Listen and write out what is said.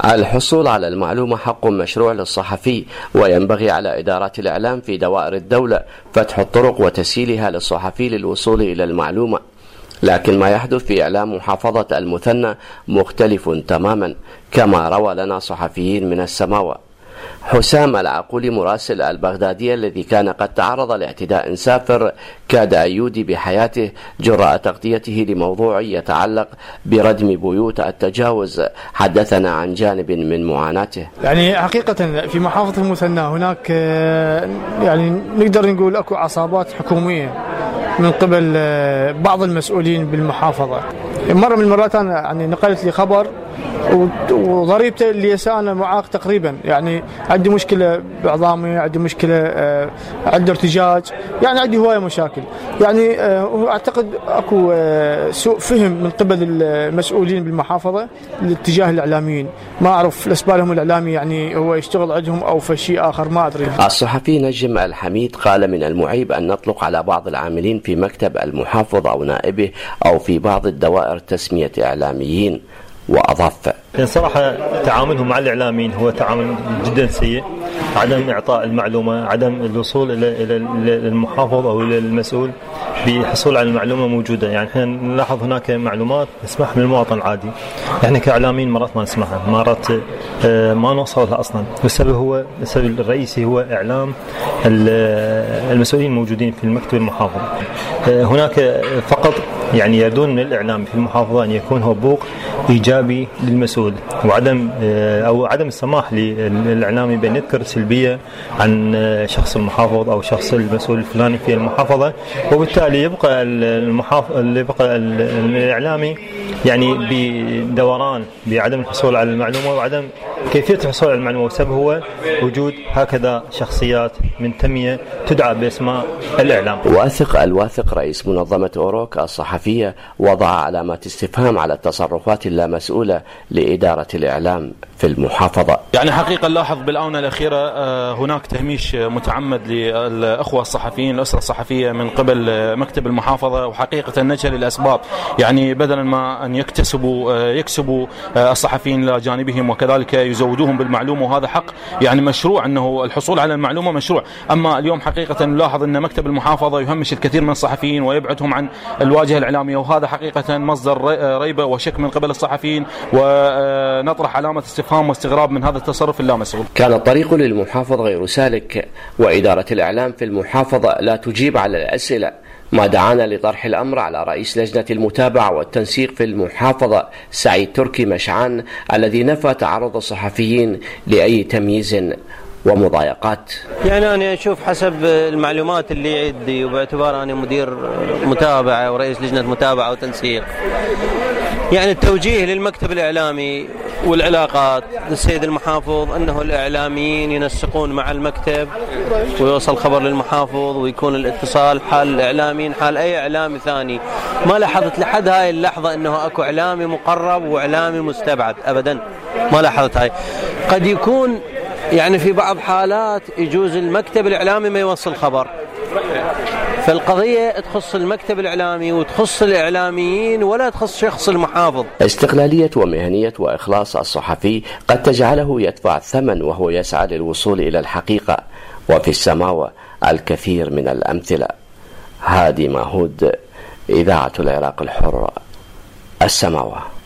الحصول على المعلومة حق مشروع للصحفي، وينبغي على إدارات الإعلام في دوائر الدولة فتح الطرق وتسهيلها للصحفي للوصول إلى المعلومة. لكن ما يحدث في إعلام محافظة المثنى مختلف تماما، كما روى لنا صحفيين من السماوة. حسام العقولي مراسل البغدادية الذي كان قد تعرض لاعتداء سافر كاد أن يودي بحياته جراء تغطيته لموضوع يتعلق بردم بيوت التجاوز، حدثنا عن جانب من معاناته. يعني حقيقة في محافظة المثنى هناك يعني نقدر نقول أكو عصابات حكومية من قبل بعض المسؤولين بالمحافظة. مرة من المرات أنا يعني نقلت لي خبر وضريبته اللي أنا معاق تقريبا، يعني عندي مشكلة بعظامي، عندي مشكلة، عندي ارتجاج، يعني عندي هواية مشاكل. يعني أعتقد أكو سوء فهم من قبل المسؤولين بالمحافظة لاتجاه الإعلاميين. ما أعرف الأسباب لهم الإعلامي يعني هو يشتغل عندهم أو في شيء آخر، ما أدري. الصحفي نجم الحميد قال من المعيب أن نطلق على بعض العاملين في مكتب المحافظ أو نائبه أو في بعض الدوائر تسمية إعلاميين، وأضاف: صراحة تعاملهم مع الإعلاميين هو تعامل جدا سيء، عدم إعطاء المعلومة، عدم الوصول إلى المحافظ أو إلى المسؤول بحصول على المعلومة موجودة. يعني احنا نلاحظ هناك معلومات نسمعها من المواطن العادي، احنا كإعلاميين مرات ما نسمعها، مرات ما نوصلها أصلا. والسبب الرئيسي هو إعلام المسؤولين الموجودين في المكتب المحافظ. هناك فقط يعني يردون من الإعلام في المحافظة أن يكون هو بوق إيجابي للمسؤول، وعدم السماح للإعلامي بأن يذكر سلبية عن شخص المحافظ أو شخص المسؤول الفلاني في المحافظة. وبالتالي يبقى الإعلامي يعني بدوران بعدم الحصول على المعلومة وعدم كيفية الحصول على المعلومة. والسبب هو وجود هكذا شخصيات منتمية تدعى باسم الإعلام. الواثق رئيس منظمة أوروك الصحفية وضع علامات استفهام على التصرفات اللامسؤولة لإدارة الإعلام في المحافظة. يعني حقيقة نلاحظ بالآونة الأخيرة هناك تهميش متعمد للأخوة الصحفيين، الأسرة الصحفية من قبل مكتب المحافظة، وحقيقة نجهل الأسباب. يعني بدلا ما أن يكسبوا الصحفيين لجانبهم وكذلك يزودوهم بالمعلومة، وهذا حق يعني مشروع، أنه الحصول على المعلومة مشروع. أما اليوم حقيقة نلاحظ أن مكتب المحافظة يهمش الكثير من الصحفيين ويبعدهم عن الواجهة الإعلامية، وهذا حقيقة مصدر ريبة وشك من قبل الصحفيين، ونطرح علامة استفهام واستغراب من هذا التصرف اللامسؤول. كان الطريق للمحافظ غير سالك، وإدارة الإعلام في المحافظة لا تجيب على الأسئلة، ما دعانا لطرح الأمر على رئيس لجنة المتابعة والتنسيق في المحافظة سعيد تركي مشعان، الذي نفى تعرض الصحفيين لأي تمييز ومضايقات. يعني أنا أشوف حسب المعلومات اللي عندي، وباعتبار أنا مدير متابعة ورئيس لجنة متابعة وتنسيق، يعني التوجيه للمكتب الإعلامي والعلاقات للسيد المحافظ أنه الإعلاميين ينسقون مع المكتب ويوصل خبر للمحافظ، ويكون الاتصال حال الإعلاميين حال أي إعلامي ثاني. ما لاحظت لحد هاي اللحظة أنه أكو إعلامي مقرب وإعلامي مستبعد، أبدا ما لاحظت هاي. قد يكون يعني في بعض حالات يجوز المكتب الإعلامي ما يوصل خبر، فالقضية تخص المكتب الإعلامي وتخص الإعلاميين ولا تخص شخص المحافظ. استقلالية ومهنية وإخلاص الصحفي قد تجعله يدفع الثمن وهو يسعى للوصول إلى الحقيقة، وفي السماوة الكثير من الأمثلة. هادي ماهود، إذاعة العراق الحر، السماوة.